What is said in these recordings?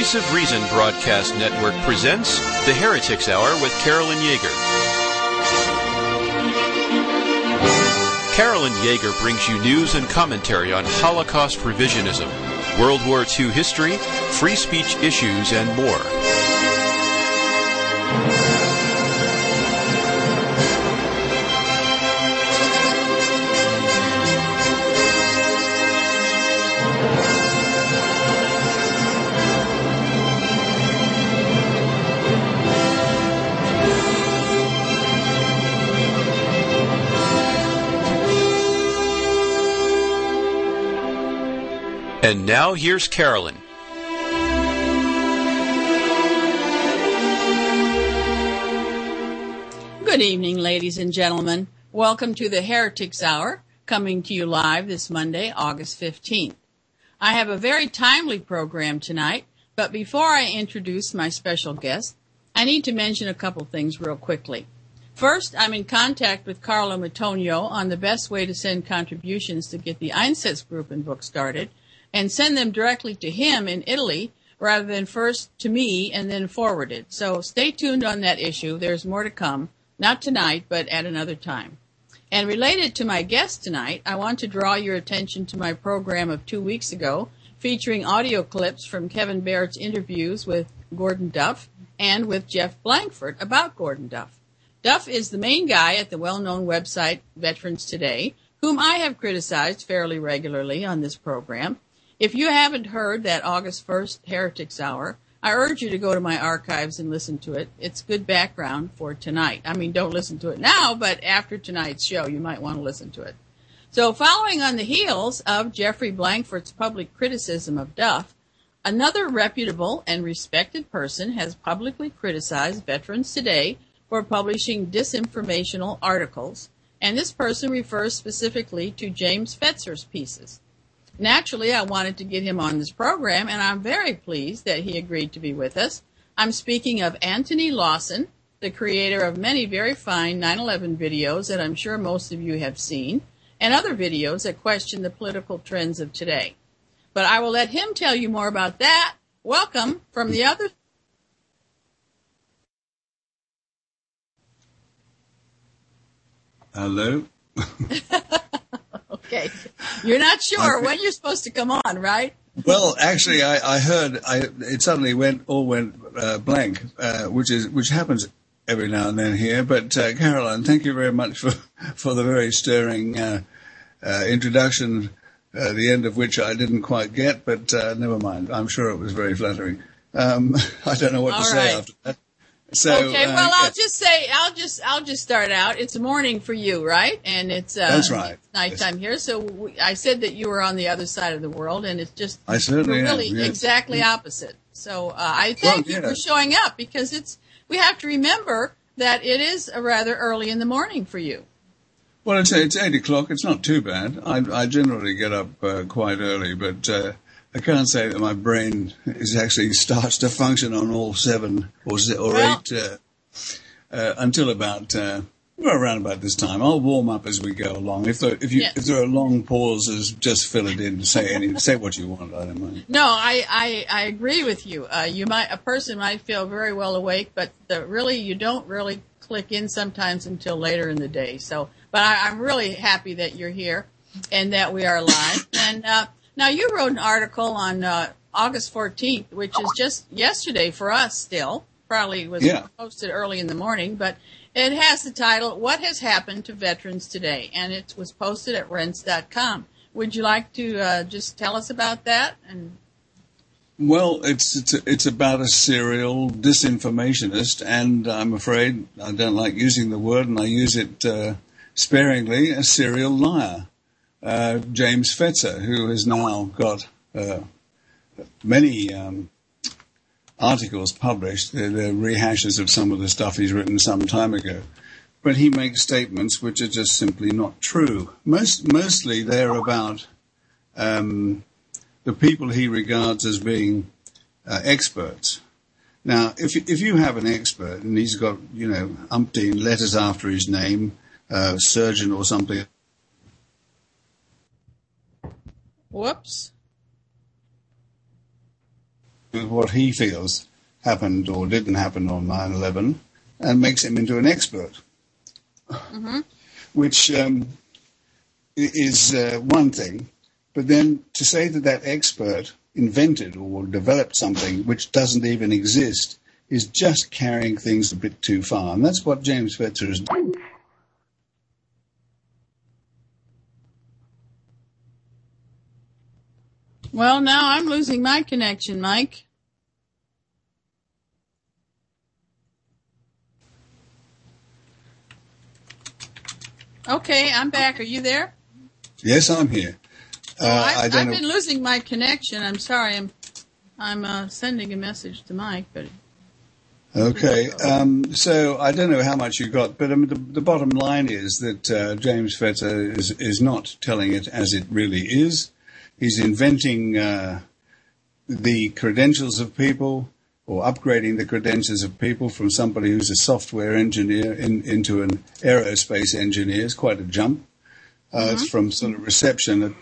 Voice of Reason Broadcast Network presents The Heretics Hour with Carolyn Yeager. Carolyn Yeager brings you news and commentary on Holocaust revisionism, World War II history, free speech issues, and more. And now here's Carolyn. Good evening, ladies and gentlemen. Welcome to the Heretics Hour, coming to you live this Monday, August 15th. I have a very timely program tonight, but before I introduce my special guest, I need to mention a couple things real quickly. First, I'm in contact with Carlo Matonio on the best way to send contributions to get the Einsatzgruppen book started, and send them directly to him in Italy rather than first to me and then forwarded. So stay tuned on that issue. There's more to come, not tonight, but at another time. And related to my guest tonight, I want to draw your attention to my program of 2 weeks ago featuring audio clips from Kevin Barrett's interviews with Gordon Duff and with Jeff Blankford about Gordon Duff. Duff is the main guy at the well-known website Veterans Today, whom I have criticized fairly regularly on this program. If you haven't heard that August 1st Heretics Hour, I urge you to go to my archives and listen to it. It's good background for tonight. I mean, don't listen to it now, but after tonight's show, you might want to listen to it. So following on the heels of Jeffrey Blankford's public criticism of Duff, another reputable and respected person has publicly criticized Veterans Today for publishing disinformational articles, and this person refers specifically to James Fetzer's pieces. Naturally, I wanted to get him on this program, and I'm very pleased that he agreed to be with us. I'm speaking of Anthony Lawson, the creator of many very fine 9/11 videos that I'm sure most of you have seen, and other videos that question the political trends of today. But I will let him tell you more about that. Welcome from the other. Hello. Okay. You're not sure when you're supposed to come on, right? Well, actually, I heard it suddenly went blank, which happens every now and then here. But Caroline, thank you very much for the very stirring introduction, the end of which I didn't quite get, but never mind. I'm sure it was very flattering. I don't know what to say after that. So, okay, well, I'll just say, I'll just start out. It's morning for you, right? And it's that's right. It's nighttime here. So I said that you were on the other side of the world, and it's just I certainly really am, yes. Exactly opposite. So I thank you for showing up, because we have to remember that it is a rather early in the morning for you. Well, it's 8 o'clock. It's not too bad. I generally get up quite early, but I can't say that my brain starts to function on all 7 or 8 until about around about this time. I'll warm up as we go along. If there are long pauses, just fill it in. Say what you want. I don't mind. No, I agree with you. A person might feel very well awake, but you don't really click in sometimes until later in the day. So, but I'm really happy that you're here and that we are live. And now, you wrote an article on August 14th, which is just yesterday for us still. Probably was posted early in the morning, but it has the title, What Has Happened to Veterans Today? And it was posted at rense.com. Would you like to just tell us about that? Well, it's about a serial disinformationist, and I'm afraid I don't like using the word, and I use it sparingly, a serial liar. James Fetzer, who has now got many articles published. They're rehashes of some of the stuff he's written some time ago. But he makes statements which are just simply not true. Mostly they're about the people he regards as being experts. Now, if you have an expert and he's got, umpteen letters after his name, surgeon or something. Whoops. with what he feels happened or didn't happen on 9/11 and makes him into an expert, which is one thing. But then to say that that expert invented or developed something which doesn't even exist is just carrying things a bit too far. And that's what James Fetzer is doing. Well, now I'm losing my connection, Mike. Okay, I'm back. Are you there? Yes, I'm here. I've been losing my connection. I'm sorry. I'm sending a message to Mike, but okay. So I don't know how much you got, but the bottom line is that James Fetzer is not telling it as it really is. He's inventing the credentials of people, or upgrading the credentials of people from somebody who's a software engineer into an aerospace engineer. It's quite a jump. It's from sort of reception at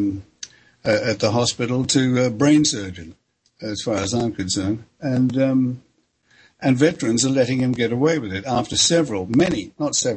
the hospital to brain surgeon, as far as I'm concerned. And veterans are letting him get away with it after many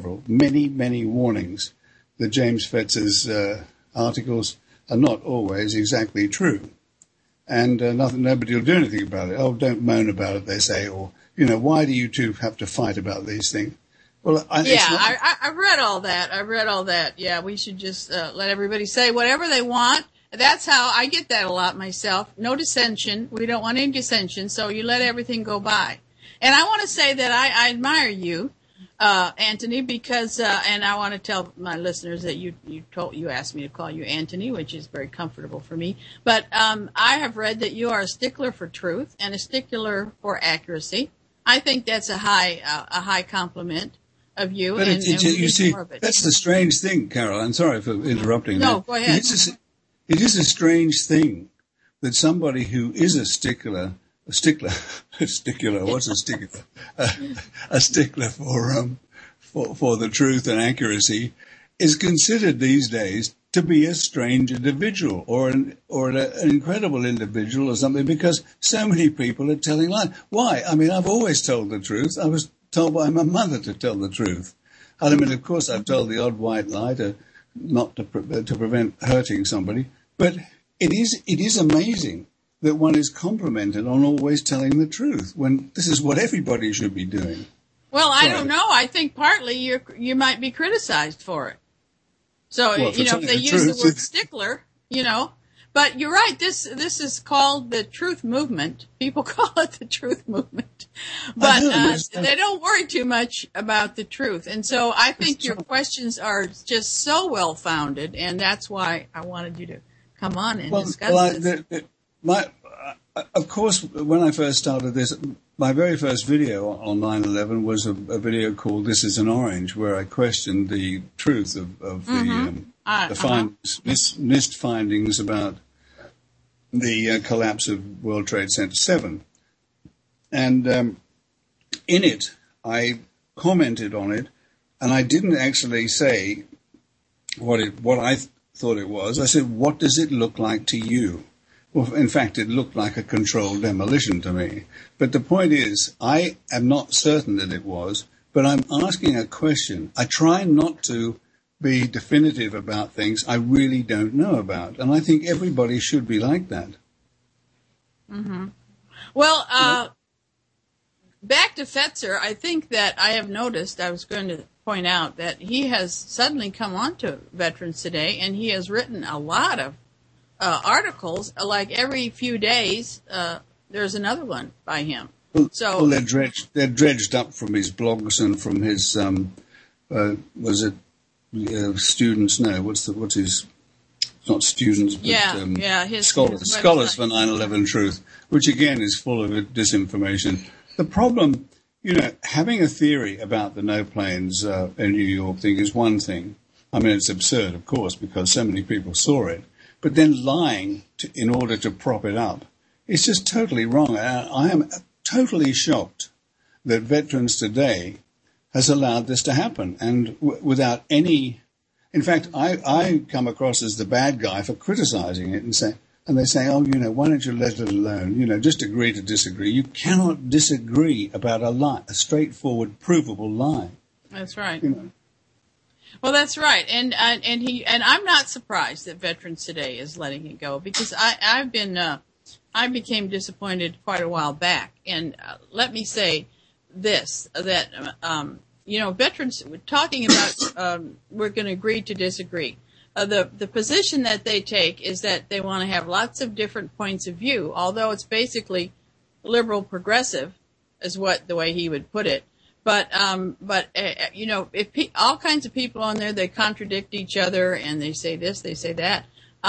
warnings that James Fetzer's articles are not always exactly true. And nobody will do anything about it. Oh, don't moan about it, they say. Or, why do you two have to fight about these things? Well, I read all that. Yeah, we should just let everybody say whatever they want. That's how I get that a lot myself. No dissension. We don't want any dissension, so you let everything go by. And I want to say that I admire you, Anthony, because and I want to tell my listeners that you asked me to call you Anthony, which is very comfortable for me. But I have read that you are a stickler for truth and a stickler for accuracy. I think that's a high compliment of you. But you see, that's the strange thing, Carol. I'm sorry for interrupting. No, go ahead. It is a strange thing that somebody who is a stickler. What's a stickler? A stickler for the truth and accuracy is considered these days to be a strange individual or an incredible individual or something, because so many people are telling lies. Why? I mean, I've always told the truth. I was told by my mother to tell the truth. I mean, of course, I've told the odd white lie to prevent hurting somebody. But it is amazing that one is complimented on always telling the truth when this is what everybody should be doing. Well, I don't know. I think partly you might be criticized for it. So, if they use the word stickler, but you're right. This is called the truth movement. People call it the truth movement, but they don't worry too much about the truth. And so I think your questions are just so well founded, and that's why I wanted you to come on and discuss this. Of course, when I first started this, my very first video on 9/11 was a video called "This Is an Orange," where I questioned the truth of the missed findings about the collapse of World Trade Center 7. And in it, I commented on it, and I didn't actually say what I thought it was. I said, "What does it look like to you?" Well, in fact, it looked like a controlled demolition to me. But the point is, I am not certain that it was, but I'm asking a question. I try not to be definitive about things I really don't know about. And I think everybody should be like that. Mm-hmm. Well, back to Fetzer, I think that I have noticed, I was going to point out, that he has suddenly come on to Veterans Today, and he has written a lot of articles. Like every few days, there's another one by him. Well, they're dredged up from his blogs and from his students? No, what's his? Not students, but his scholars for 9/11 Truth, which again is full of disinformation. The problem, having a theory about the no planes in New York thing is one thing. I mean, it's absurd, of course, because so many people saw it. But then lying in order to prop it up is just totally wrong. I am totally shocked that Veterans Today has allowed this to happen, and without any. In fact, I come across as the bad guy for criticizing it and saying, and they say, why don't you let it alone? Just agree to disagree. You cannot disagree about a lie, a straightforward, provable lie. That's right. Well, that's right, and I'm not surprised that Veterans Today is letting it go, because I became disappointed quite a while back, and let me say this, that veterans talking about we're going to agree to disagree. The position that they take is that they want to have lots of different points of view, although it's basically liberal progressive, is the way he would put it. But if all kinds of people on there, they contradict each other and they say this, they say that.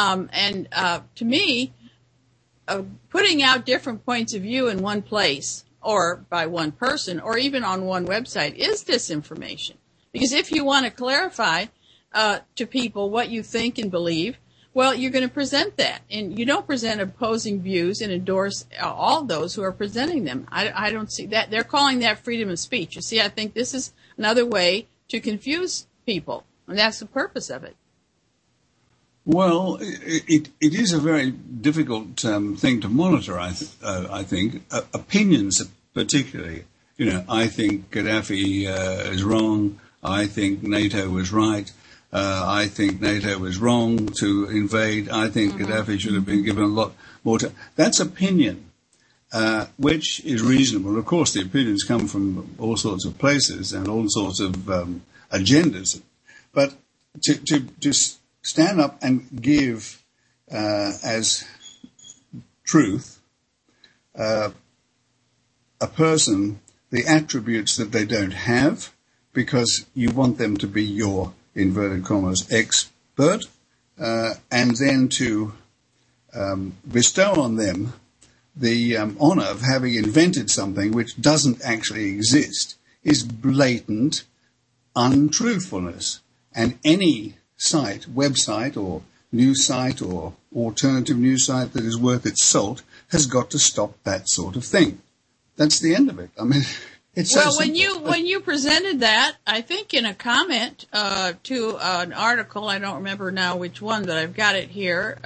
To me, putting out different points of view in one place or by one person or even on one website is disinformation. Because if you want to clarify to people what you think and believe, well, you're going to present that. And you don't present opposing views and endorse all those who are presenting them. I don't see that. They're calling that freedom of speech. You see, I think this is another way to confuse people. And that's the purpose of it. Well, it is a very difficult thing to monitor, I think. Opinions particularly. I think Gaddafi is wrong. I think NATO was right. I think NATO was wrong to invade. I think Gaddafi should have been given a lot more time. That's opinion, which is reasonable. Of course, the opinions come from all sorts of places and all sorts of agendas. But to stand up and give as truth a person the attributes that they don't have because you want them to be your, inverted commas, expert, and then to bestow on them the honor of having invented something which doesn't actually exist is blatant untruthfulness. And any site, website or news site or alternative news site that is worth its salt has got to stop that sort of thing. That's the end of it. I mean, it's so simple. when you presented that, I think in a comment to an article, I don't remember now which one, but I've got it here.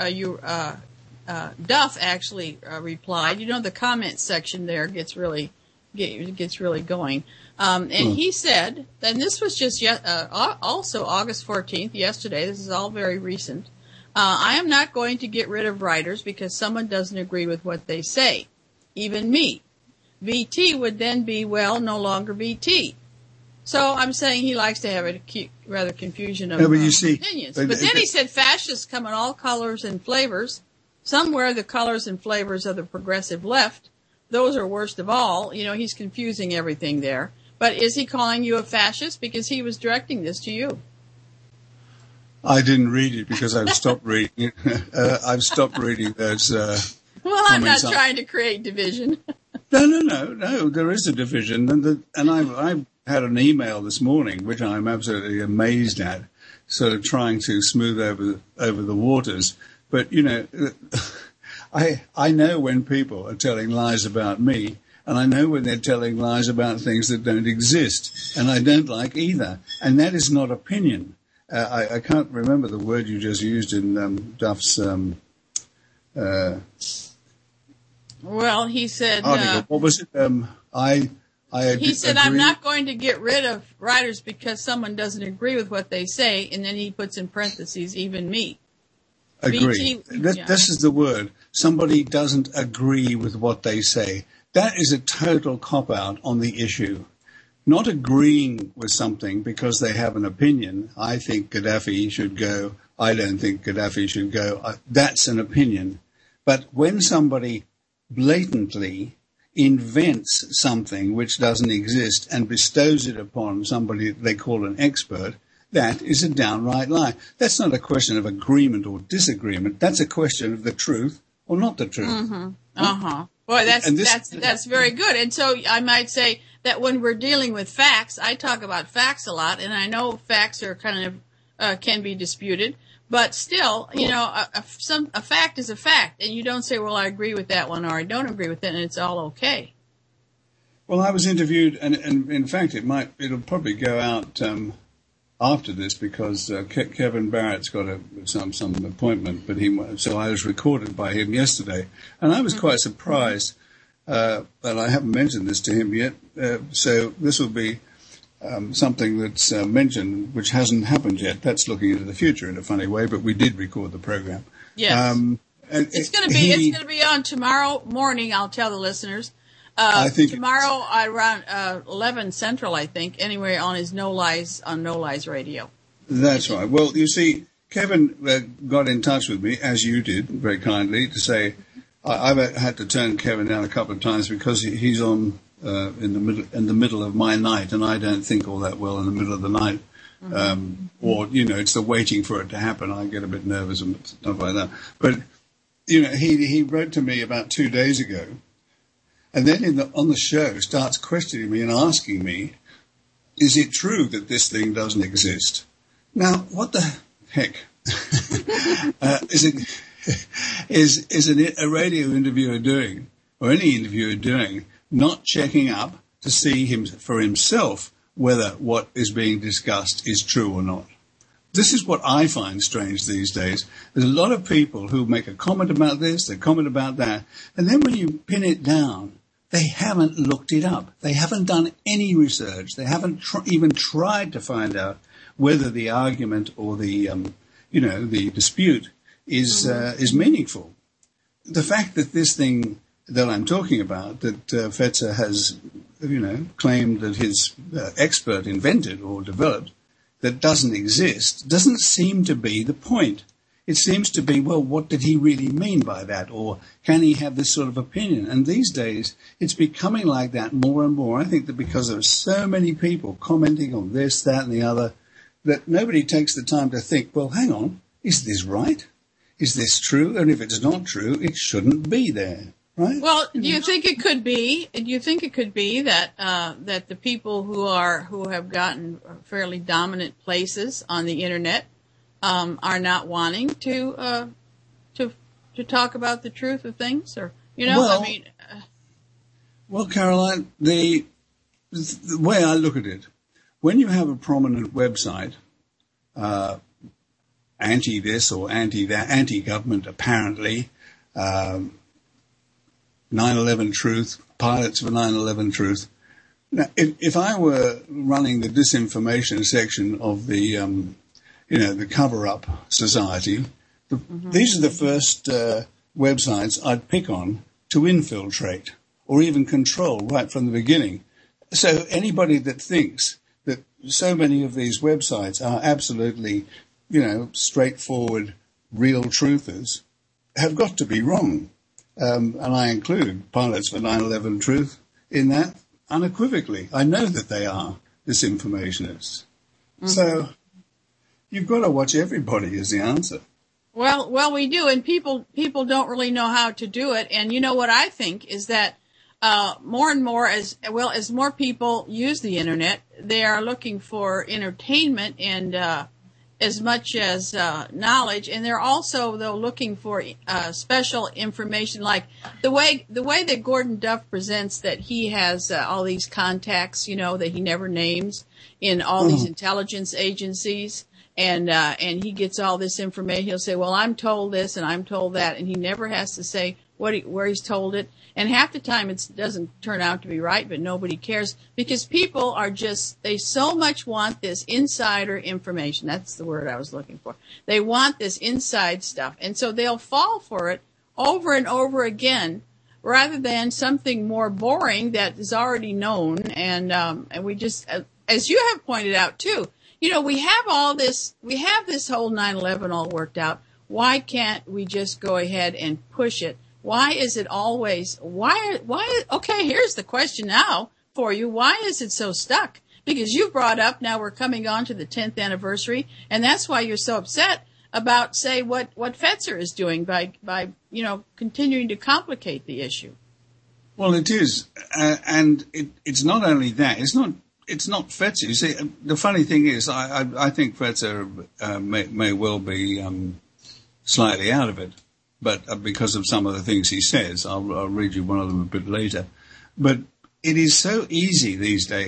Duff actually replied. The comment section there gets really going. He said, and this was just also August 14th, yesterday. This is all very recent. I am not going to get rid of writers because someone doesn't agree with what they say, even me. VT would then be, no longer VT. So I'm saying he likes to have a rather confusion of opinions. But then he said fascists come in all colors and flavors. Some wear the colors and flavors of the progressive left. Those are worst of all. He's confusing everything there. But is he calling you a fascist? Because he was directing this to you. I didn't read it because I've stopped reading it. I've stopped reading those Well, I'm not trying to create division. No. There is a division. And I had an email this morning, which I'm absolutely amazed at, sort of trying to smooth over the waters. But, I know when people are telling lies about me, and I know when they're telling lies about things that don't exist, and I don't like either. And that is not opinion. I can't remember the word you just used in Duff's well, he said... article. What was it? He said, I'm not going to get rid of writers because someone doesn't agree with what they say, and then he puts in parentheses, even me. Agree. This is the word. Somebody doesn't agree with what they say. That is a total cop-out on the issue. Not agreeing with something because they have an opinion. I think Gaddafi should go. I don't think Gaddafi should go. That's an opinion. But when somebody blatantly invents something which doesn't exist and bestows it upon somebody they call an expert, that is a downright lie. That's not a question of agreement or disagreement. That's a question of the truth or not the truth. Mm-hmm. Boy, that's very good. And so I might say that when we're dealing with facts, I talk about facts a lot, and I know facts are kind of can be disputed, but still, a fact is a fact, and you don't say, well, I agree with that one or I don't agree with it, and it's all okay. Well, I was interviewed, and in fact, it'll probably go out after this because Kevin Barrett's got some appointment, so I was recorded by him yesterday, and I was quite surprised. But I haven't mentioned this to him yet, so this will be something that's mentioned which hasn't happened yet. That's looking into the future in a funny way, but we did record the program. Yes, it's going to be on tomorrow morning. I'll tell the listeners. I think tomorrow around 11 Central, I think. Anyway, on his No Lies Radio. That's right. Well, you see, Kevin got in touch with me, as you did, very kindly, to say I've had to turn Kevin down a couple of times because he's on in the middle of my night, and I don't think all that well in the middle of the night. Or it's the waiting for it to happen. I get a bit nervous and stuff like that. But he wrote to me about 2 days ago. And then on the show starts questioning me and asking me, is it true that this thing doesn't exist? Now, what the heck is a radio interviewer doing, or any interviewer doing, not checking up to see for himself whether what is being discussed is true or not? This is what I find strange these days. There's a lot of people who make a comment about this, they comment about that, and then when you pin it down, they haven't looked it up. They haven't done any research. They haven't even tried to find out whether the argument or the dispute is meaningful. The fact that this thing that I'm talking about, that Fetzer has, claimed that his expert invented or developed, that doesn't exist, doesn't seem to be the point. It seems to be, well, what did he really mean by that? Or can he have this sort of opinion? And these days, it's becoming like that more and more. I think that because there are so many people commenting on this, that, and the other, that nobody takes the time to think, well, hang on, is this right? Is this true? And if it's not true, it shouldn't be there, right? Well, do you think it could be? Do you think it could be that that the people who have gotten fairly dominant places on the internet are not wanting to talk about the truth of things, or Well, Caroline, the way I look at it, when you have a prominent website, anti this or anti that, anti government apparently, 9/11 Truth, pilots for 9/11 Truth. Now, if I were running the disinformation section of the the cover-up society, these are the first websites I'd pick on to infiltrate or even control right from the beginning. So anybody that thinks that so many of these websites are absolutely, straightforward, real truthers, have got to be wrong. And I include Pilots for 9/11 Truth in that unequivocally. I know that they are disinformationists. So you've got to watch everybody is the answer. Well, we do, and people don't really know how to do it. And what I think is that more and more, as more people use the internet, they are looking for entertainment and as much as knowledge, and they're also looking for special information, like the way that Gordon Duff presents that he has all these contacts, that he never names in all these intelligence agencies. And he gets all this information. He'll say, well, I'm told this and I'm told that. And he never has to say where he's told it. And half the time it doesn't turn out to be right, but nobody cares because people are they so much want this insider information. That's the word I was looking for. They want this inside stuff. And so they'll fall for it over and over again rather than something more boring that is already known. And we just, as you have pointed out too, we have this whole 9/11 all worked out. Why can't we just go ahead and push it? Why is it always, okay, here's the question now for you. Why is it so stuck? Because you brought up, now we're coming on to the 10th anniversary, and that's why you're so upset about, say, what Fetzer is doing by continuing to complicate the issue. Well, it is. And it's not only that. It's not Fetzer. You see, the funny thing is, I think Fetzer may well be slightly out of it, but because of some of the things he says. I'll read you one of them a bit later. But it is so easy these days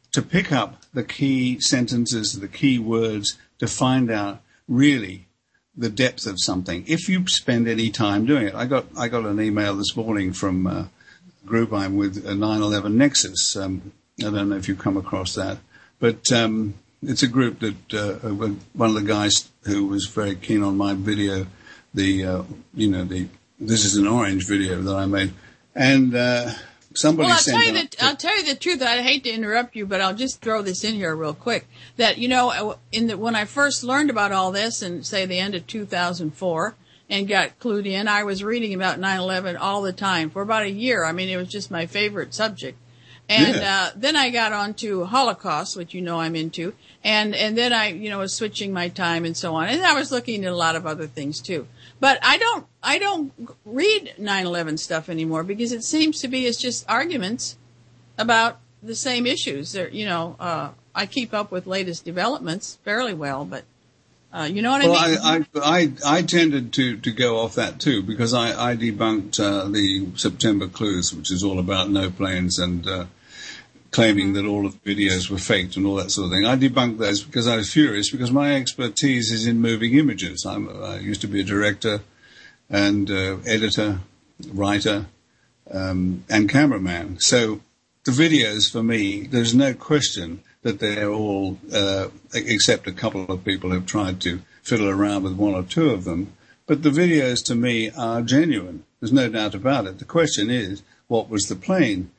to pick up the key sentences, the key words, to find out really the depth of something, if you spend any time doing it. I got an email this morning from a group I'm with, 9/11 Nexus. I don't know if you've come across that, but it's a group that one of the guys who was very keen on my video, the This Is an Orange video that I made, and somebody I'll tell you the truth. I hate to interrupt you, but I'll just throw this in here real quick. That, when I first learned about all this in, say, the end of 2004 and got clued in, I was reading about 9/11 all the time for about a year. I mean, it was just my favorite subject. And then I got on to Holocaust, which I'm into, and then I was switching my time and so on. And I was looking at a lot of other things too. But I don't read 9/11 stuff anymore because it seems to be it's just arguments about the same issues. I keep up with latest developments fairly well, but you know what I mean? I tended to go off that too because I debunked the September clues, which is all about no planes and claiming that all of the videos were faked and all that sort of thing. I debunked those because I was furious because my expertise is in moving images. I used to be a director and editor, writer, and cameraman. So the videos for me, there's no question that they're all, except a couple of people have tried to fiddle around with one or two of them. But the videos to me are genuine. There's no doubt about it. The question is, what was the plane?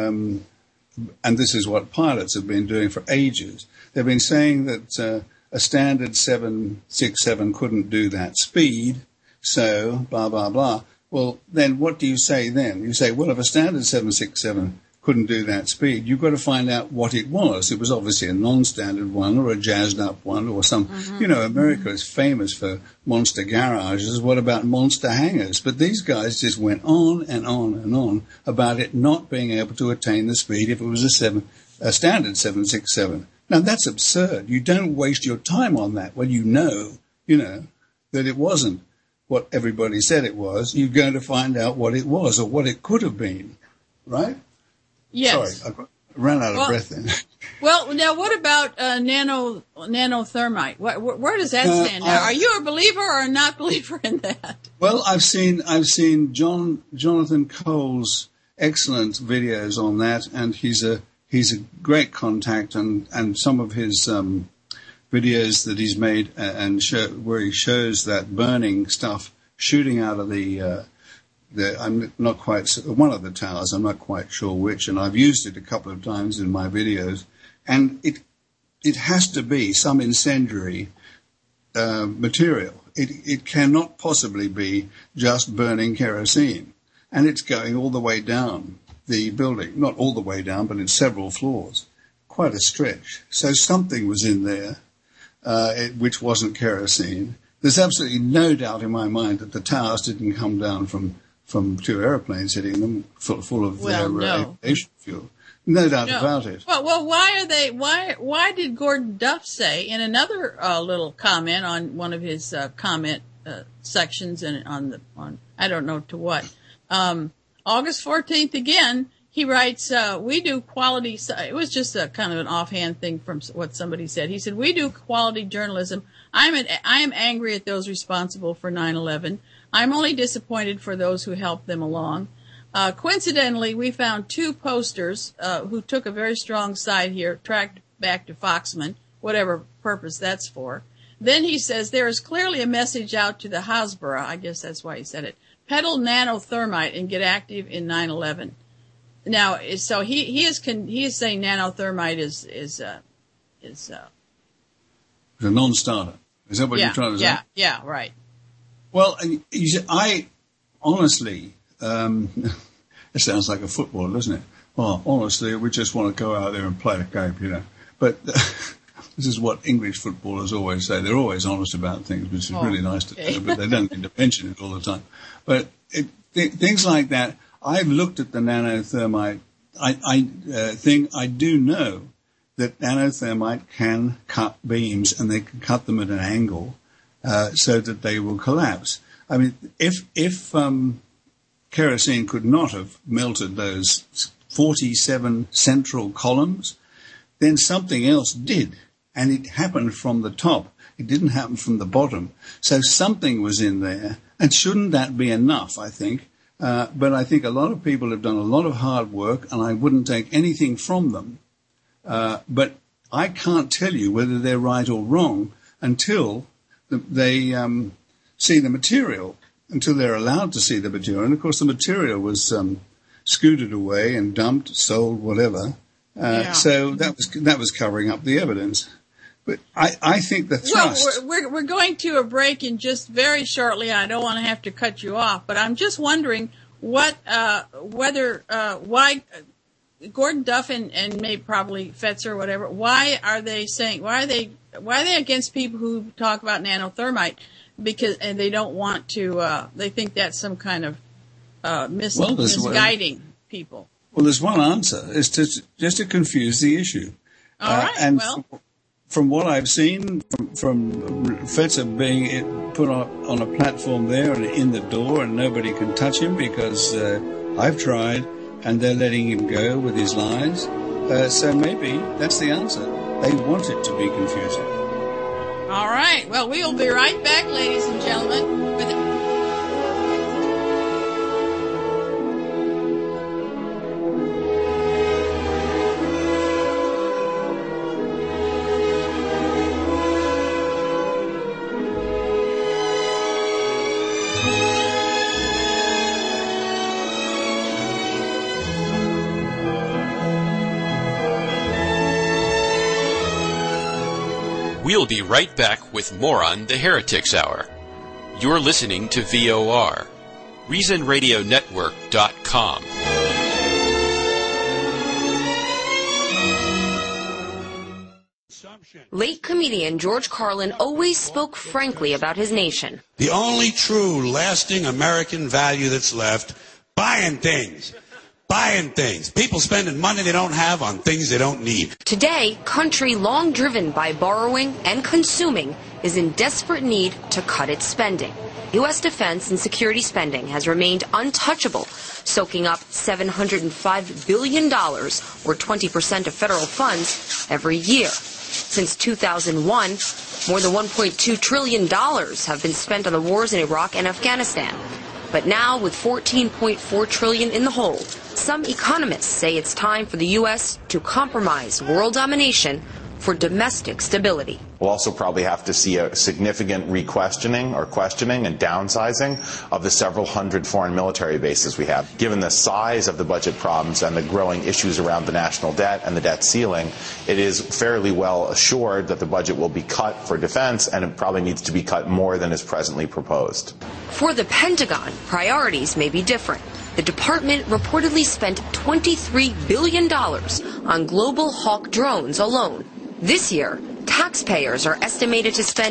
And this is what pilots have been doing for ages. They've been saying that a standard 767 couldn't do that speed, so blah, blah, blah. Well, then what do you say then? You say, well, if a standard 767 couldn't do that speed, you've got to find out what it was. It was obviously a non-standard one or a jazzed-up one or some... America is famous for monster garages. What about monster hangars? But these guys just went on and on and on about it not being able to attain the speed if it was a standard 767. Now, that's absurd. You don't waste your time on that when you know that it wasn't what everybody said it was. You're going to find out what it was or what it could have been, right? Yes. Sorry, I ran out of breath then. Well, now what about nanothermite? Where does that stand now? Are you a believer or a not believer in that? Well, I've seen Jonathan Cole's excellent videos on that, and he's a great contact, and some of his videos that he's made where he shows that burning stuff shooting out of I'm not quite, one of the towers, I'm not quite sure which, and I've used it a couple of times in my videos, and it has to be some incendiary material. It cannot possibly be just burning kerosene, and it's going all the way down the building, not all the way down, but in several floors, quite a stretch. So something was in there which wasn't kerosene. There's absolutely no doubt in my mind that the towers didn't come down from two airplanes hitting them full of their aviation fuel. No doubt about it. Well, why did Gordon Duff say in another little comment on one of his comment sections and on I don't know to what, August 14th again, he writes, we do quality, it was just a kind of an offhand thing from what somebody said. He said, we do quality journalism. I am angry at those responsible for 9/11. I'm only disappointed for those who helped them along. Coincidentally, we found two posters who took a very strong side here, tracked back to Foxman, whatever purpose that's for. Then he says there is clearly a message out to the Hasbara, I guess that's why he said it, peddle nanothermite and get active in 9/11. Now, so he is saying nanothermite is a non-starter. Is that what you're trying to say? Yeah, right. Well, I honestly, it sounds like a football, doesn't it? Well, honestly, we just want to go out there and play a game, But this is what English footballers always say. They're always honest about things, which is really nice to do, but they don't need to mention it all the time. But things like that, I've looked at the nanothermite thing. I do know that nanothermite can cut beams, and they can cut them at an angle so that they will collapse. I mean, if kerosene could not have melted those 47 central columns, then something else did. And it happened from the top. It didn't happen from the bottom. So something was in there. And shouldn't that be enough, I think? But I think a lot of people have done a lot of hard work, and I wouldn't take anything from them. But I can't tell you whether they're right or wrong until they see the material, until they're allowed to see the material. And, of course, the material was scooted away and dumped, sold, whatever. So that was covering up the evidence. But I think the thrust... Well, we're going to a break in just very shortly. I don't want to have to cut you off, but I'm just wondering why Gordon Duff and maybe probably Fetzer or whatever, why are they against people who talk about nanothermite? And they don't want to, they think that's some kind of misguiding people. Well, there's one answer. It's just to confuse the issue. All right, and from what I've seen, from Fetzer being put on a platform there and in the door, and nobody can touch him because I've tried, and they're letting him go with his lies. So maybe that's the answer. They want it to be confusing. All right. Well, we will be right back, ladies and gentlemen. We'll be right back with more on the Heretics Hour. You're listening to VOR, ReasonRadioNetwork.com. Late comedian George Carlin always spoke frankly about his nation. The only true, lasting American value that's left, buying things. Buying things. People spending money they don't have on things they don't need. Today, country long driven by borrowing and consuming is in desperate need to cut its spending. U.S. defense and security spending has remained untouchable, soaking up $705 billion, or 20% of federal funds, every year. Since 2001, more than $1.2 trillion have been spent on the wars in Iraq and Afghanistan. But now, with $14.4 trillion in the hole, some economists say it's time for the U.S. to compromise world domination for domestic stability. We'll also probably have to see a significant questioning and downsizing of the several hundred foreign military bases we have. Given the size of the budget problems and the growing issues around the national debt and the debt ceiling, it is fairly well assured that the budget will be cut for defense, and it probably needs to be cut more than is presently proposed. For the Pentagon, priorities may be different. The department reportedly spent $23 billion on Global Hawk drones alone. This year, taxpayers are estimated to spend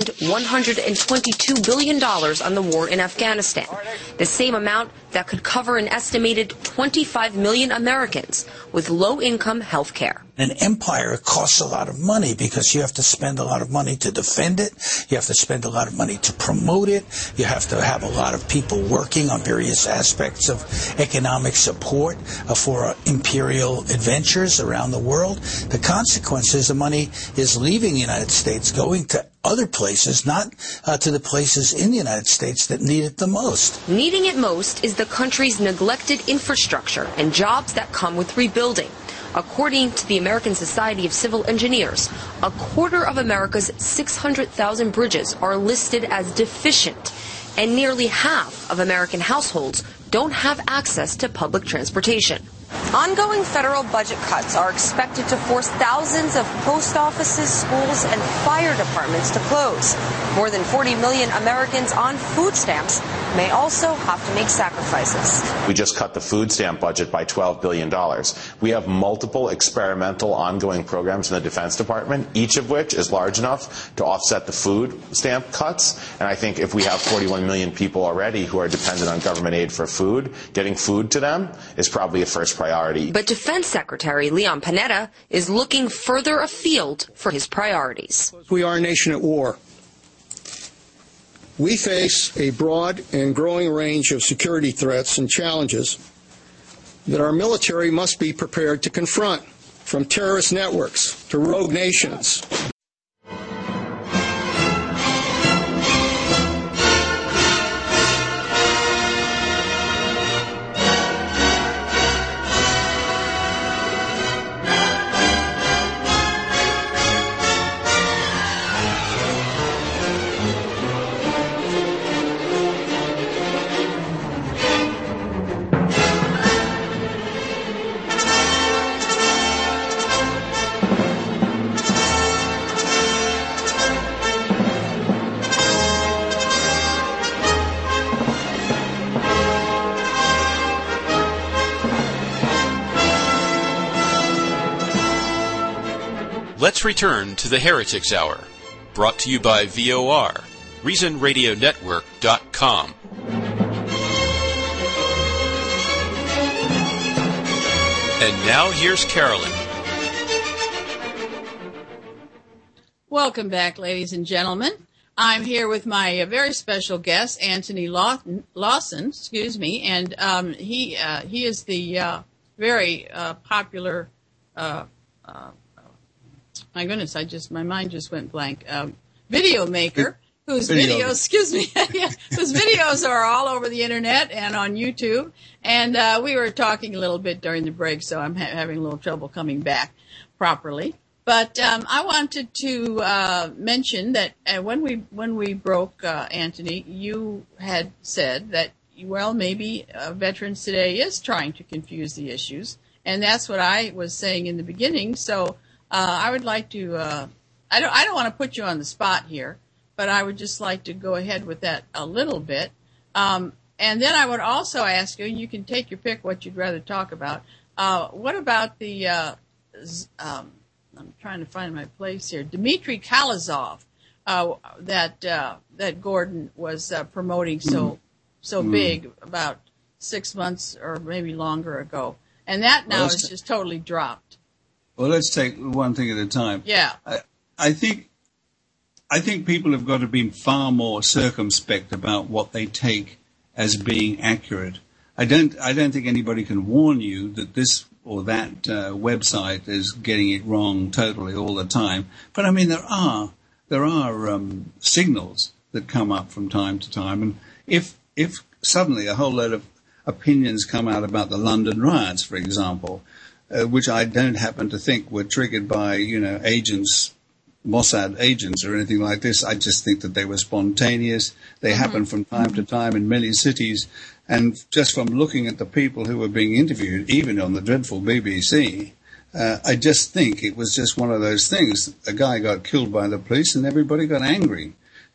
$122 billion on the war in Afghanistan, the same amount that could cover an estimated 25 million Americans with low-income health care. An empire costs a lot of money because you have to spend a lot of money to defend it. You have to spend a lot of money to promote it. You have to have a lot of people working on various aspects of economic support for imperial adventures around the world. The consequence is the money is leaving the United States, going to other places, not to the places in the United States that need it the most. Needing it most is the country's neglected infrastructure and jobs that come with rebuilding. According to the American Society of Civil Engineers, a quarter of America's 600,000 bridges are listed as deficient, and nearly half of American households don't have access to public transportation. Ongoing federal budget cuts are expected to force thousands of post offices, schools, and fire departments to close. More than 40 million Americans on food stamps may also have to make sacrifices. We just cut the food stamp budget by $12 billion. We have multiple experimental ongoing programs in the Defense Department, each of which is large enough to offset the food stamp cuts. And I think if we have 41 million people already who are dependent on government aid for food, getting food to them is probably a first priority. But Defense Secretary Leon Panetta is looking further afield for his priorities. We are a nation at war. We face a broad and growing range of security threats and challenges that our military must be prepared to confront. from terrorist networks to rogue nations. Let's return to the Heretics Hour, brought to you by VOR, ReasonRadioNetwork.com. And now here's Carolyn. Welcome back, ladies and gentlemen. I'm here with my very special guest, Anthony Lawson, and he is the very popular. My goodness, my mind just went blank. Video maker whose videos, whose videos are all over the internet and on YouTube. And we were talking a little bit during the break, so I'm having a little trouble coming back properly. But I wanted to mention that when we broke, Anthony, you had said that, well, maybe Veterans Today is trying to confuse the issues, and that's what I was saying in the beginning. So I would like to. I don't want to put you on the spot here, but I would just like to go ahead with that a little bit. And then I would also ask you. You can take your pick what you'd rather talk about. What about the? I'm trying to find my place here. Dmitry Khalazov, that Gordon was promoting so big about 6 months or maybe longer ago, and that now is just totally dropped. Well, let's take one thing at a time. Yeah. I think people have got to be far more circumspect about what they take as being accurate. I don't think anybody can warn you that this or that website is getting it wrong totally all the time. But I mean, there are signals that come up from time to time, and if suddenly a whole load of opinions come out about the London riots, for example, which I don't happen to think were triggered by, agents, Mossad agents or anything like this. I just think that they were spontaneous. They happen from time to time in many cities. And just from looking at the people who were being interviewed, even on the dreadful BBC, I just think it was just one of those things. A guy got killed by the police and everybody got angry.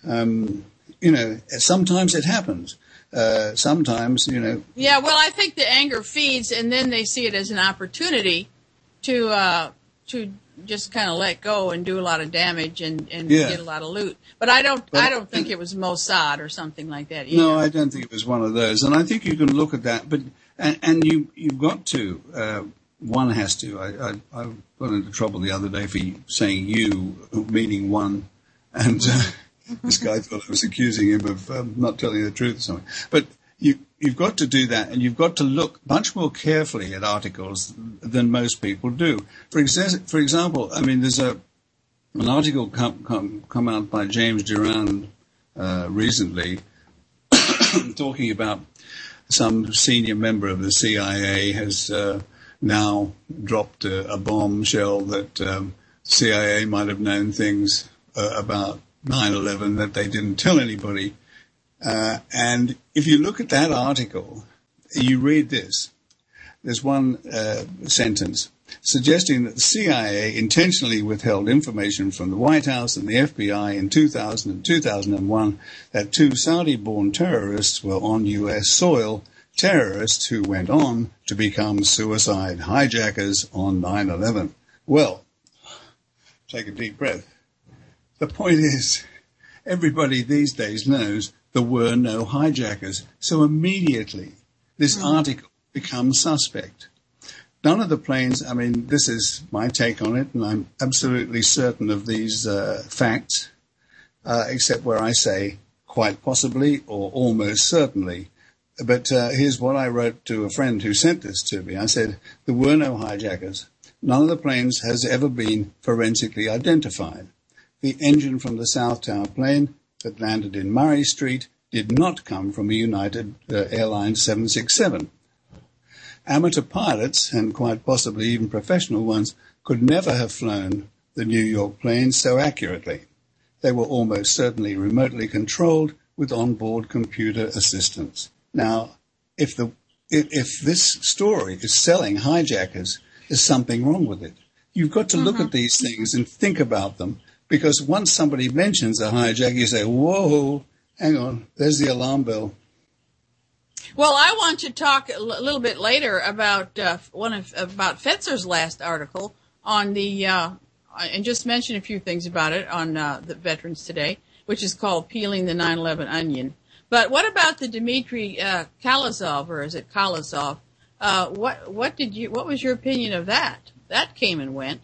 Sometimes it happens. Sometimes. Yeah, well, I think the anger feeds, and then they see it as an opportunity to just kind of let go and do a lot of damage and get a lot of loot. But I don't think it was Mossad or something like that either. No, I don't think it was one of those. And I think you can look at that, but and you've got to. One has to. I got into trouble the other day for saying you, meaning one, and. This guy thought I was accusing him of not telling the truth or something. But you've got to do that, and you've got to look much more carefully at articles than most people do. For example, I mean, there's an article come out by James Durand recently talking about some senior member of the CIA has now dropped a bombshell that CIA might have known things about 9/11 that they didn't tell anybody. And if you look at that article, you read this. There's one sentence suggesting that the CIA intentionally withheld information from the White House and the FBI in 2000 and 2001 that 2 Saudi-born terrorists were on U.S. soil, terrorists who went on to become suicide hijackers on 9/11. Well, take a deep breath. The point is, everybody these days knows there were no hijackers. So immediately, this article becomes suspect. None of the planes, I mean, this is my take on it, and I'm absolutely certain of these facts, except where I say quite possibly or almost certainly. But here's what I wrote to a friend who sent this to me. I said, there were no hijackers. none of the planes has ever been forensically identified. The engine from the South Tower plane that landed in Murray Street did not come from a United Airlines 767. Amateur pilots, and quite possibly even professional ones, could never have flown the New York planes so accurately. They were almost certainly remotely controlled with onboard computer assistance. Now, if this story is selling hijackers, there's something wrong with it. You've got to look at these things and think about them, because once somebody mentions a hijack, you say, whoa, hang on, there's the alarm bell. Well, I want to talk a little bit later about about Fetzer's last article on the and just mention a few things about it on the Veterans Today, which is called "Peeling the 9/11 Onion." But what about the Dmitry Kalazov, or is it Kalazov? What was your opinion of that? That came and went.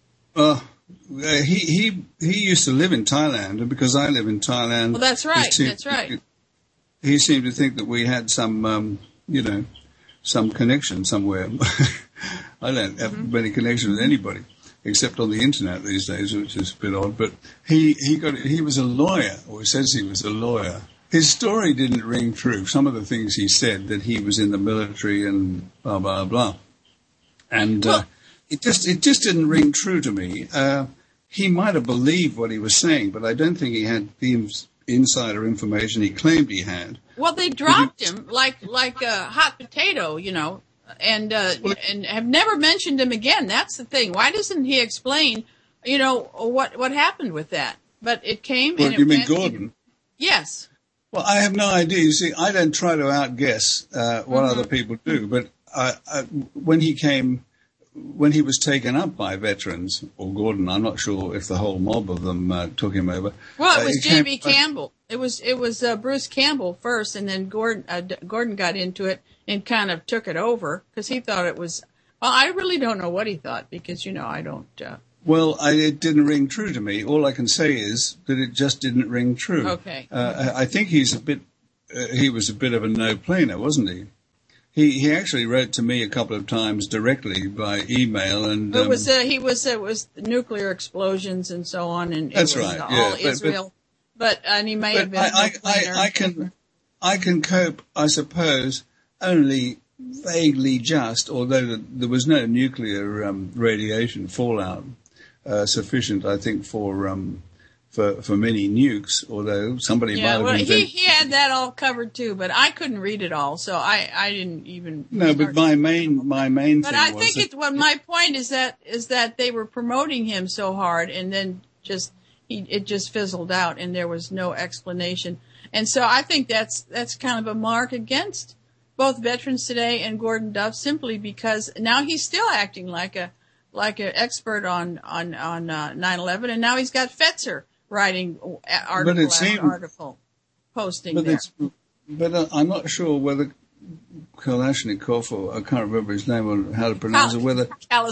He used to live in Thailand, and because I live in Thailand, well, that's right. That's right. He seemed to think that we had some, some connection somewhere. I don't have many connections with anybody except on the internet these days, which is a bit odd. But he was a lawyer, or he says he was a lawyer. His story didn't ring true. Some of the things he said, that he was in the military and blah blah blah, and it just didn't ring true to me. He might have believed what he was saying, but I don't think he had the insider information he claimed he had. Well, they dropped him like a hot potato, and have never mentioned him again. That's the thing. Why doesn't he explain, what happened with that? But it came. Well, and you mean Gordon? Yes. Well, I have no idea. You see, I don't try to outguess what other people do. But when he was taken up by veterans, or Gordon, I'm not sure if the whole mob of them took him over. Well, it was J.B. Campbell. It was Bruce Campbell first, and then Gordon got into it and kind of took it over because he thought it was. Well, I really don't know what he thought because I don't. Well, it didn't ring true to me. All I can say is that it just didn't ring true. Okay. I think he was a bit of a no-planer, wasn't he? He actually wrote to me a couple of times directly by email, and it was nuclear explosions and so on, and that's it was right. all Israel. And he may have been. I can cope, I suppose, only vaguely just, although there was no nuclear radiation fallout sufficient, I think, for many nukes, although somebody might have invented... he had that all covered too, but I couldn't read it all, so I didn't even... No, but my main thing was... But I think my point is that they were promoting him so hard, and then it just fizzled out, and there was no explanation. And so I think that's kind of a mark against both Veterans Today and Gordon Duff, simply because now he's still acting like an expert on 9/11, and now he's got Fetzer writing article after article, posting there. But I'm not sure whether Kalashnikov, or I can't remember his name or how to pronounce it, whether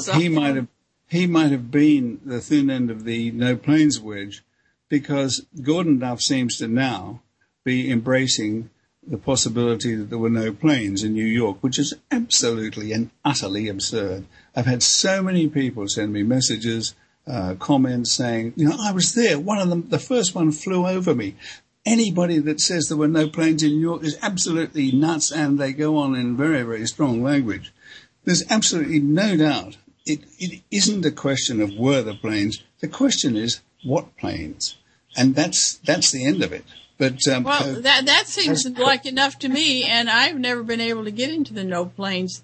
he might have been the thin end of the no planes wedge, because Gordon Duff seems to now be embracing the possibility that there were no planes in New York, which is absolutely and utterly absurd. I've had so many people send me messages, comments saying, I was there. One of them, the first one, flew over me. Anybody that says there were no planes in New York is absolutely nuts, and they go on in very, very strong language. There's absolutely no doubt. It isn't a question of were the planes. The question is what planes, and that's the end of it. But that seems like enough to me, and I've never been able to get into the no planes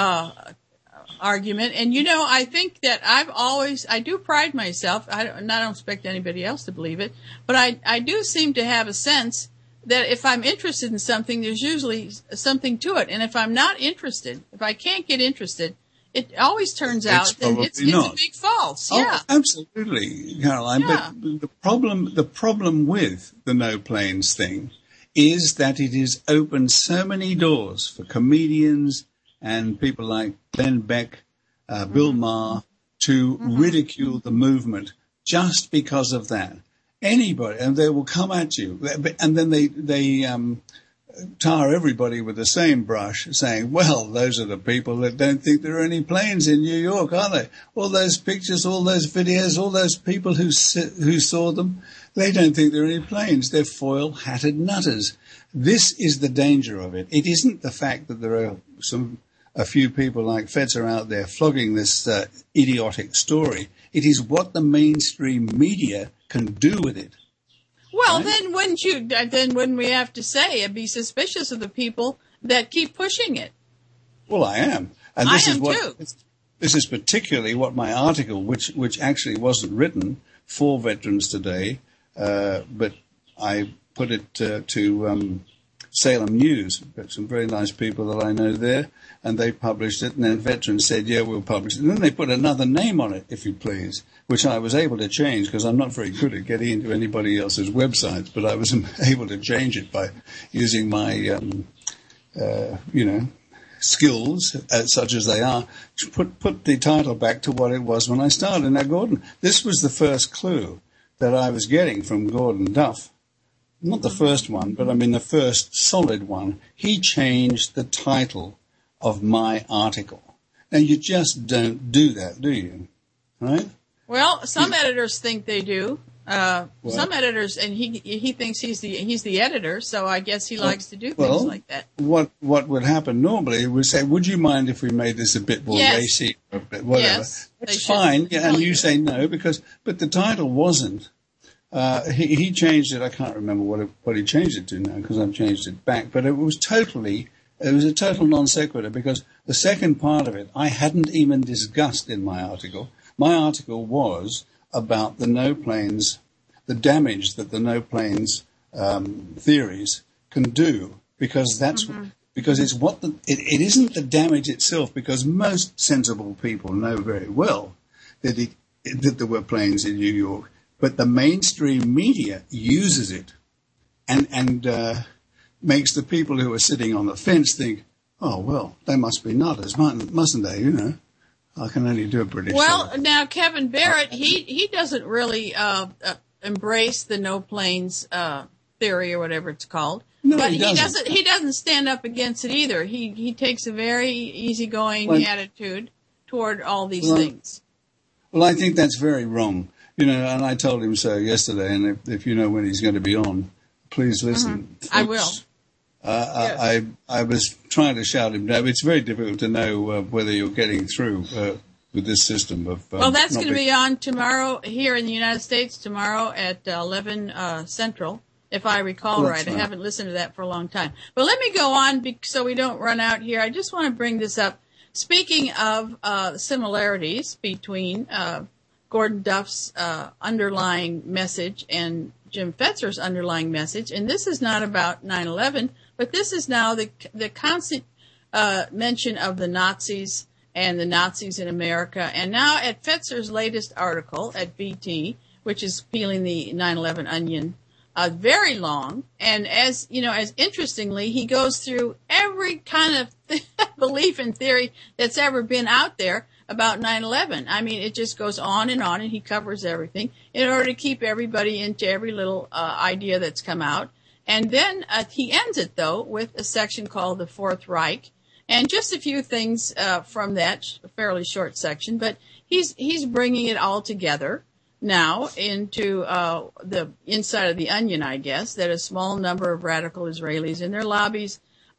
argument. And I think that I do pride myself. I don't expect anybody else to believe it, but I do seem to have a sense that if I'm interested in something, there's usually something to it. And if I'm not interested, if I can't get interested, it always turns out that it's a big false. Yeah. Oh, absolutely, Caroline. Yeah. But the problem with the no planes thing is that it has opened so many doors for comedians and people like Glenn Beck, Bill Maher, to ridicule the movement just because of that. Anybody, and they will come at you, and then they tar everybody with the same brush, saying, well, those are the people that don't think there are any planes in New York, are they? All those pictures, all those videos, all those people who saw them, they don't think there are any planes. They're foil-hatted nutters. This is the danger of it. It isn't the fact that there are a few people like Fetzer out there flogging this idiotic story. It is what the mainstream media can do with it. Well, right? then wouldn't we have to say and be suspicious of the people that keep pushing it? Well, I am. And too. This is particularly what my article, which actually wasn't written for Veterans Today, but I put it to Salem News. Got some very nice people that I know there, and they published it, and then Veterans said, yeah, we'll publish it. And then they put another name on it, if you please, which I was able to change because I'm not very good at getting into anybody else's websites, but I was able to change it by using my, skills, such as they are, to put the title back to what it was when I started. Now, Gordon, this was the first clue that I was getting from Gordon Duff. Not the first one, but I mean the first solid one. He changed the title of my article. Now, you just don't do that, do you? Right? Well, some editors think they do. Some editors, and he thinks he's the editor, so I guess he likes to do things like that. What would happen normally would say, would you mind if we made this a bit more racy or a bit whatever? Yes, it's fine, and you say no but the title wasn't. He changed it. I can't remember what he changed it to now because I've changed it back. But it was a total non sequitur because the second part of it I hadn't even discussed in my article. My article was about the no planes, the damage that the no planes theories can do, because that's because it's it isn't the damage itself, because most sensible people know very well that there were planes in New York, but the mainstream media uses it and makes the people who are sitting on the fence think, oh well, they must be nutters, mustn't they? You know. I can only do a British. Well, now Kevin Barrett, he doesn't really embrace the no planes theory or whatever it's called. No, but he doesn't. He doesn't stand up against it either. He takes a very easygoing attitude toward all these things. Well, I think that's very wrong. You know, and I told him so yesterday. And if you know when he's going to be on, please listen. I will. Yes. I was trying to shout him down. It's very difficult to know whether you're getting through with this system of. Well, that's going to be on tomorrow here in the United States tomorrow at 11 Central, if I recall right. I haven't listened to that for a long time. But let me go on so we don't run out here. I just want to bring this up. Speaking of similarities between Gordon Duff's underlying message and Jim Fetzer's underlying message, and this is not about 9/11. But this is now the constant mention of the Nazis and the Nazis in America. And now at Fetzer's latest article at BT, which is peeling the 9/11 onion, very long. And as interestingly, he goes through every kind of belief and theory that's ever been out there about 9/11. I mean, it just goes on, and he covers everything in order to keep everybody into every little idea that's come out. And then he ends it, though, with a section called the Fourth Reich. And just a few things from that fairly short section. But he's bringing it all together now into the inside of the onion, I guess, that a small number of radical Israelis in their lobbies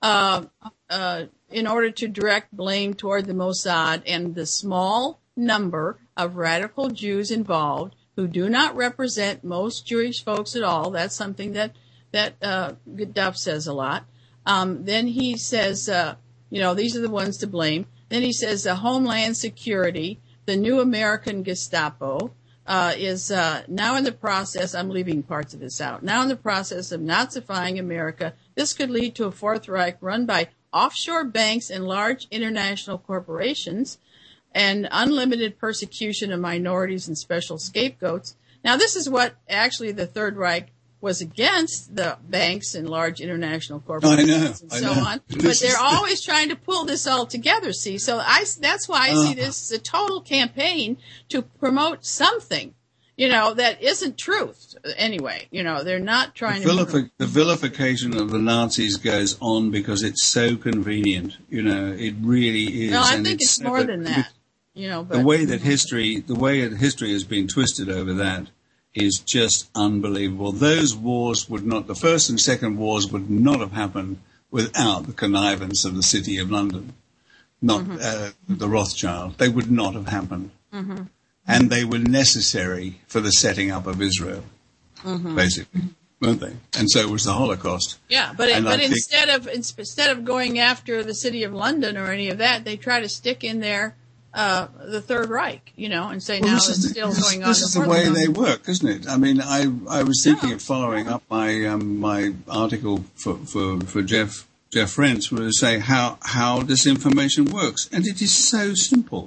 in order to direct blame toward the Mossad and the small number of radical Jews involved who do not represent most Jewish folks at all. That's something that Duff says a lot. Then he says, these are the ones to blame. Then he says Homeland Security, the new American Gestapo, is now in the process, I'm leaving parts of this out, now in the process of Nazifying America. This could lead to a Fourth Reich run by offshore banks and large international corporations and unlimited persecution of minorities and special scapegoats. Now, this is what actually the Third Reich was against, the banks and large international corporations and so on. But they're always trying to pull this all together, see. So that's why I see this as a total campaign to promote something. that isn't truth. Anyway, they're not trying to... The vilification of the Nazis goes on because it's so convenient. It really is. No, I think it's more than that. But the way that history has been twisted over that is just unbelievable. Those wars the First and Second Wars would not have happened without the connivance of the City of London, not the Rothschild. They would not have happened. Mm-hmm. And they were necessary for the setting up of Israel, basically, weren't they? And so was the Holocaust. Yeah, but instead of going after the City of London or any of that, they try to stick in there the Third Reich, and say it's still going on. This is the way they work, isn't it? I mean, I was thinking of following up my article for Jeff Rense, where to say how disinformation works, and it is so simple.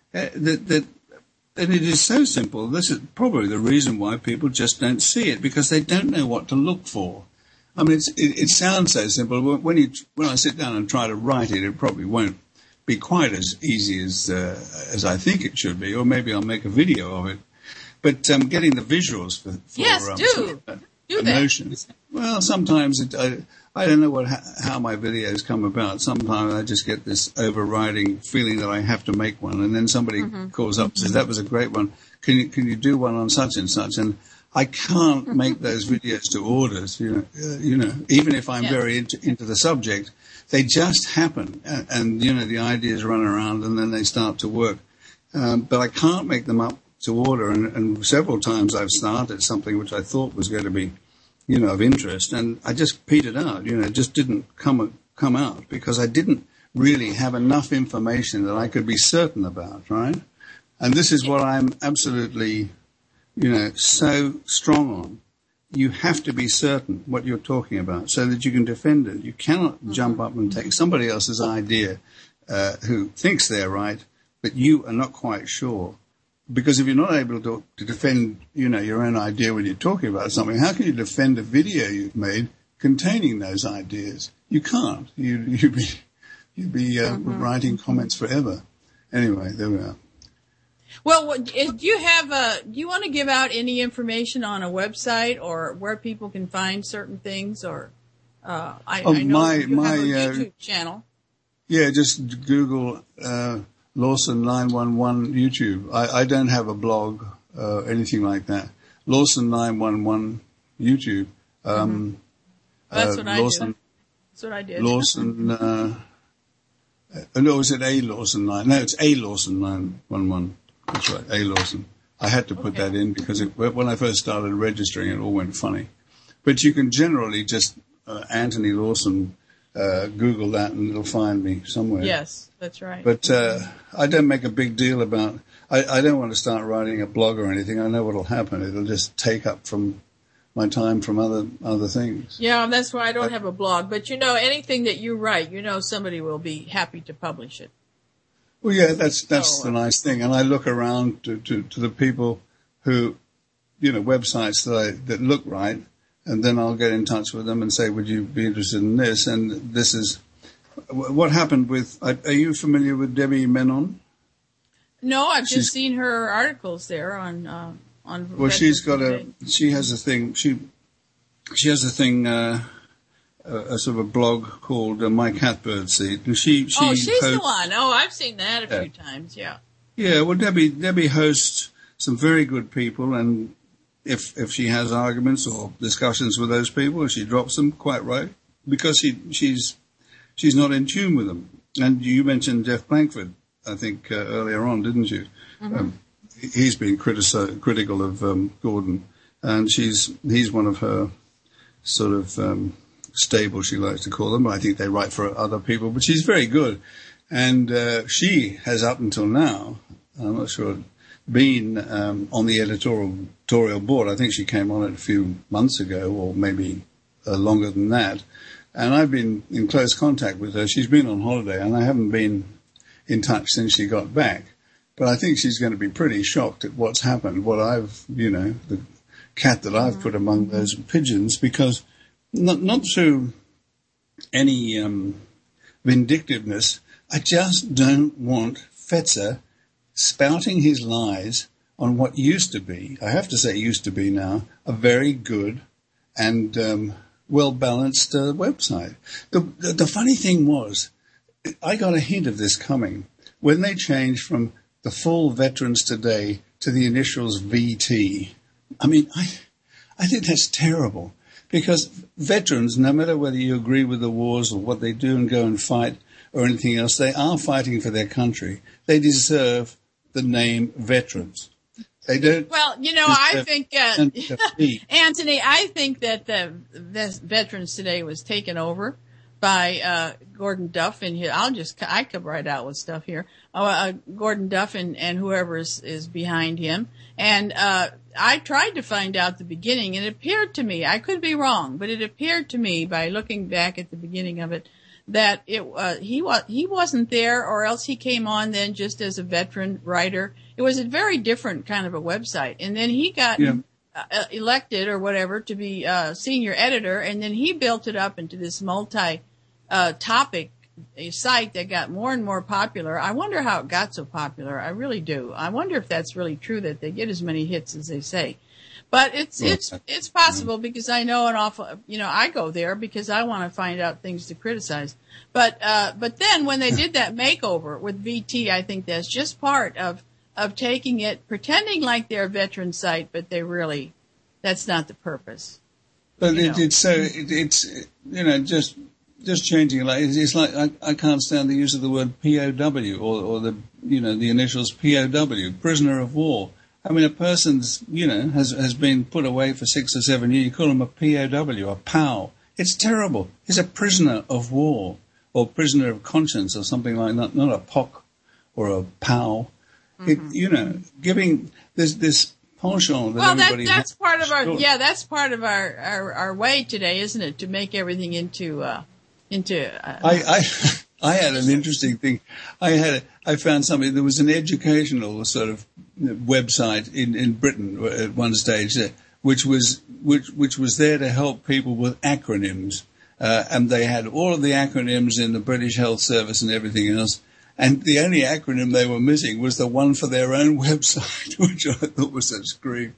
And it is so simple. This is probably the reason why people just don't see it, because they don't know what to look for. I mean, it sounds so simple. When I sit down and try to write it, it probably won't be quite as easy as I think it should be, or maybe I'll make a video of it. But getting the visuals for emotions. Well, sometimes I don't know how my videos come about. Sometimes I just get this overriding feeling that I have to make one, and then somebody calls up and says, "That was a great one. Can you do one on such and such?" And I can't make those videos to orders, even if I'm very into the subject. They just happen, and the ideas run around, and then they start to work. But I can't make them up to order, and several times I've started something which I thought was going to be, of interest, and I just petered out. It just didn't come out because I didn't really have enough information that I could be certain about, right? And this is what I'm absolutely, so strong on. You have to be certain what you're talking about so that you can defend it. You cannot jump up and take somebody else's idea who thinks they're right, but you are not quite sure. Because if you're not able to defend, your own idea when you're talking about something, how can you defend a video you've made containing those ideas? You can't. You'd be writing comments forever. Anyway, there we are. Well, do you want to give out any information on a website or where people can find certain things? Or I know you have a YouTube channel. Yeah, just Google Lawson 911 YouTube. I don't have a blog, anything like that. Lawson 911 YouTube. That's what I did. That's what I did. Lawson. No, is it A Lawson 9? No, it's A Lawson 911. That's right, A Lawson. I had to put that in because when I first started registering, it all went funny. But you can generally just Anthony Lawson. Google that and it'll find me somewhere. Yes, that's right. But I don't make a big deal about. I don't want to start writing a blog or anything. I know what'll happen. It'll just take up from my time from other things. Yeah, that's why I don't have a blog. But anything that you write, somebody will be happy to publish it. Well, yeah, that's the nice thing. And I look around to the people who, websites that look right. And then I'll get in touch with them and say, would you be interested in this? And this is what happened with, are you familiar with Debbie Menon? No, I've just seen her articles there on. Well, she has a thing, a sort of a blog called My Catbird Seat. And she's the one. Oh, I've seen that a few times. Yeah. Yeah. Well, Debbie hosts some very good people, and if she has arguments or discussions with those people, she drops them quite right because she's not in tune with them. And you mentioned Jeff Blankford, I think, earlier on, didn't you? Mm-hmm. He's been critical of Gordon, and he's one of her sort of stable, she likes to call them. I think they write for other people, but she's very good. And she has up until now, I'm not sure, been on the editorial board. I think she came on it a few months ago, or maybe longer than that. And I've been in close contact with her. She's been on holiday, and I haven't been in touch since she got back. But I think she's going to be pretty shocked at what's happened, what I've, the cat that I've put among those pigeons, because not through any vindictiveness, I just don't want Fetzer spouting his lies on what used to be, I have to say used to be now, a very good and well-balanced website. The funny thing was, I got a hint of this coming when they changed from the full Veterans Today to the initials VT. I mean, I think that's terrible, because veterans, no matter whether you agree with the wars or what they do and go and fight or anything else, they are fighting for their country. They deserve the name veterans. They don't. Well, I think, Anthony, I think that the Veterans Today was taken over by Gordon Duff, and I come right out with stuff here. Gordon Duff and whoever is behind him. And I tried to find out the beginning, and it appeared to me, I could be wrong, but it appeared to me by looking back at the beginning of it that he wasn't there, or else he came on then just as a veteran writer. It was a very different kind of a website, and then he got elected or whatever to be senior editor, and then he built it up into this multi-topic site that got more and more popular. I wonder how it got so popular. I really do. I wonder if that's really true that they get as many hits as they say. But it's possible, because I know I go there because I want to find out things to criticize. But then when they did that makeover with VT, I think that's just part of taking it, pretending like they're a veteran site, but that's not the purpose. But it's just changing. Like it's like I can't stand the use of the word POW or the initials POW, prisoner of war. I mean, a person's, has been put away for 6 or 7 years. You call him a POW, a POW. It's terrible. He's a prisoner of war or prisoner of conscience or something like that, not a POC or a POW. Mm-hmm. Giving this penchant that everybody has. That's part of that's part of our way today, isn't it? To make everything into I had an interesting thing. I found something. There was an educational sort of website in Britain at one stage, which was there to help people with acronyms, and they had all of the acronyms in the British Health Service and everything else. And the only acronym they were missing was the one for their own website, which I thought was a scream.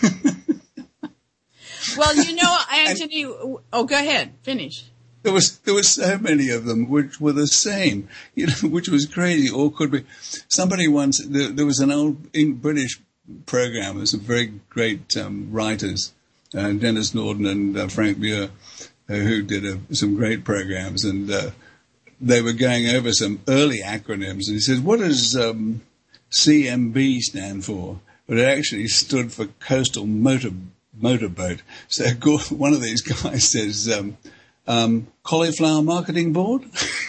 Well, Anthony. Go ahead. Finish. There was so many of them which were the same, which was crazy, or could be. Somebody once, there was an old British program, there's some very great writers, Dennis Norden and Frank Muir, who did some great programs, and they were going over some early acronyms, and he said, what does CMB stand for? But it actually stood for Coastal Motorboat. So one of these guys says, Cauliflower Marketing Board,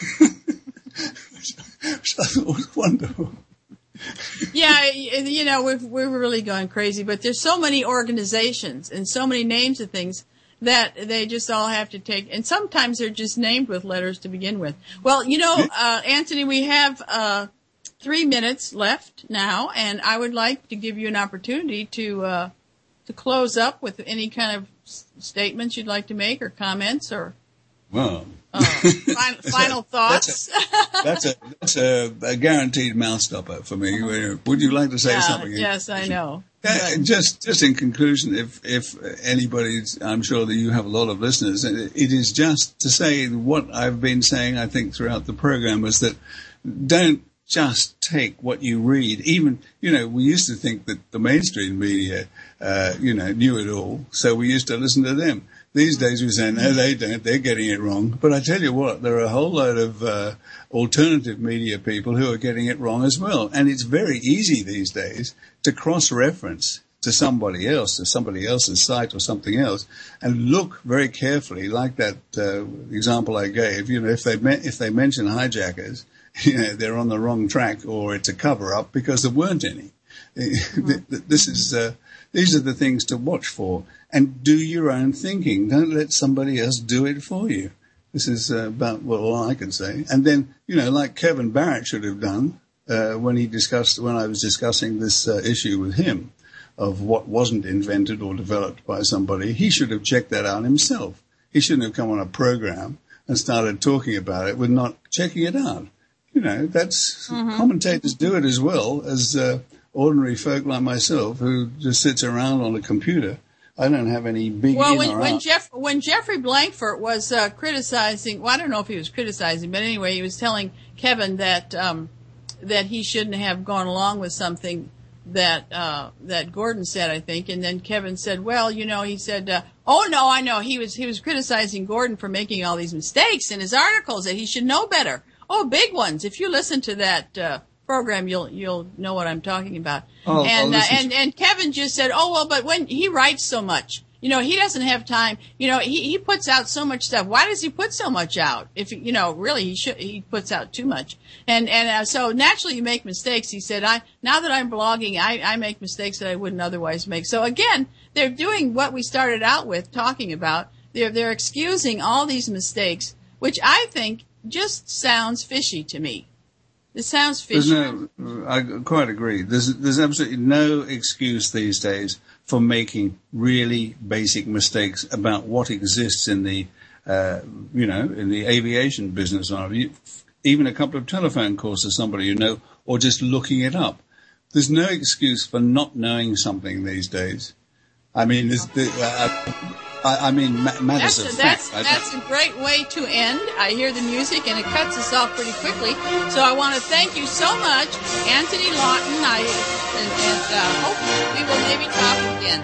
which I thought was wonderful. Yeah, we're really going crazy, but there's so many organizations and so many names of things that they just all have to take, and sometimes they're just named with letters to begin with. Well, Anthony, we have 3 minutes left now, and I would like to give you an opportunity to close up with any kind of statements you'd like to make or comments or. Well, final thoughts. That's a guaranteed mouth stopper for me. Would you like to say something? Yes, I know. Just in conclusion, if anybody's, I'm sure that you have a lot of listeners, it is just to say what I've been saying, I think, throughout the program, is that don't just take what you read. Even, we used to think that the mainstream media, knew it all, so we used to listen to them. These days we say, no, they don't. They're getting it wrong. But I tell you what, there are a whole load of alternative media people who are getting it wrong as well. And it's very easy these days to cross-reference to somebody else, to somebody else's site or something else, and look very carefully, like that example I gave. If they mention hijackers, they're on the wrong track, or it's a cover-up because there weren't any. These are the things to watch for. And do your own thinking. Don't let somebody else do it for you. This is about all I can say. And then, like Kevin Barrett should have done when I was discussing this issue with him of what wasn't invented or developed by somebody, he should have checked that out himself. He shouldn't have come on a program and started talking about it with not checking it out. That's commentators do it as well as ordinary folk like myself who just sits around on a computer. I don't have any big when Jeffrey Blankfort was criticizing, well, I don't know if he was criticizing, but anyway, he was telling Kevin that that he shouldn't have gone along with something that Gordon said, I think, and then Kevin said, well, he said, oh no, I know, he was criticizing Gordon for making all these mistakes in his articles that he should know better. Oh, big ones. If you listen to that program, you'll know what I'm talking about. And Kevin just said, oh well, but when he writes so much, he doesn't have time. He puts out so much stuff. Why does he put so much out? If really he puts out too much. And so naturally you make mistakes. He said, now that I'm blogging, I make mistakes that I wouldn't otherwise make. So again, they're doing what we started out with talking about. They're excusing all these mistakes, which I think just sounds fishy to me. It sounds fishy. I quite agree. There's absolutely no excuse these days for making really basic mistakes about what exists in the, in the aviation business. Even a couple of telephone calls to somebody or just looking it up. There's no excuse for not knowing something these days. I mean, matters of fact. That's a great way to end. I hear the music, and it cuts us off pretty quickly. So I want to thank you so much, Anthony Lawton. And hope we will maybe talk again.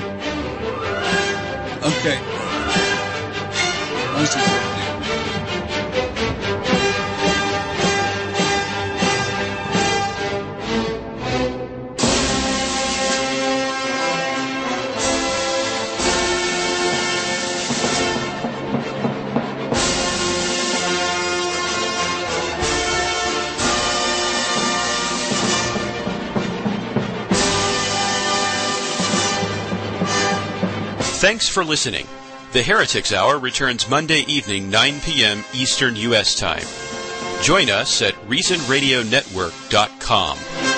Okay. Nice to talk to you. Thanks for listening. The Heretics Hour returns Monday evening, 9 p.m. Eastern U.S. Time. Join us at ReasonRadioNetwork.com.